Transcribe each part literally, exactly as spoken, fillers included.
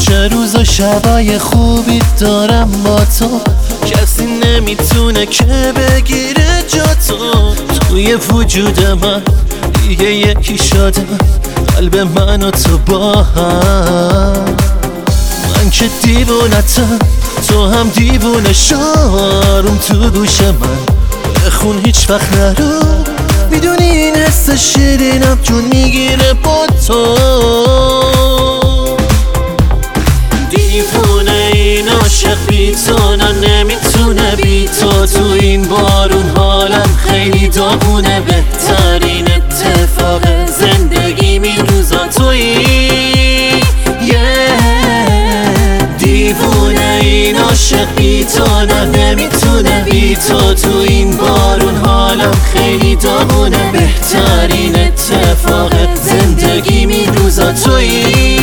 چه روز و شبای خوبی دارم با تو، کسی نمیتونه که بگیره جا تو. توی وجود من دیگه یکی شده قلب من و تو با هم. من که دیوونتم تو هم دیوونه شارم تو گوش من بخون هیچ وقت نرو، میدونی این حس شیرینم جون میگیره با تو. دیوونه این عاشق بی تو نه نمیتونه بی تو. تو این بارون حالم خیلی داغونه، بهترین اتفاق زندگی می روزا تویی. دیوونه این عاشق بی تو نه نمیتونه بی تو. تو این بارون حالم خیلی داغونه، بهترین اتفاق زندگی می روزا تویی.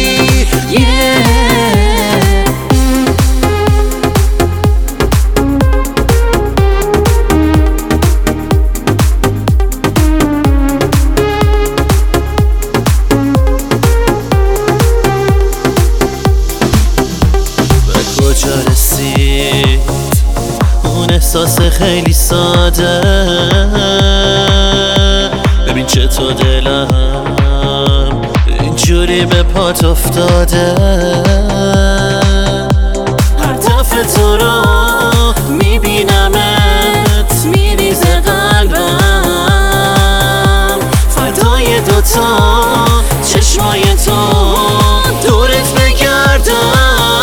کجا رسید اون احساس خیلی ساده؟ ببین چطور دلم اینجوری به پات افتاده. هر دفعه تو رو میبینمت میریزه قلبم، فردای دوتا چشمای تو دورت بگردم.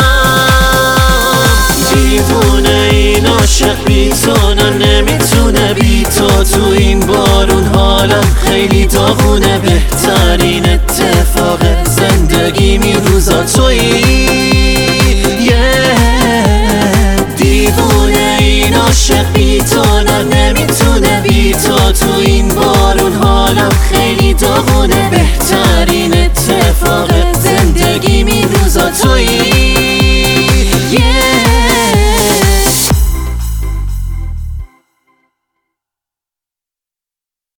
دیوونه این عاشق بی تو نه نمیتونه بی تو. تو این بارون حالم خیلی داغونه، بهترین اتفاق زندگی می روزا تویی. دیوونه این عاشق بی تو نه نمیتونه بی تو. تو این بارون حالم خیلی داغونه، بهترین اتفاق زندگی می روزا تویی.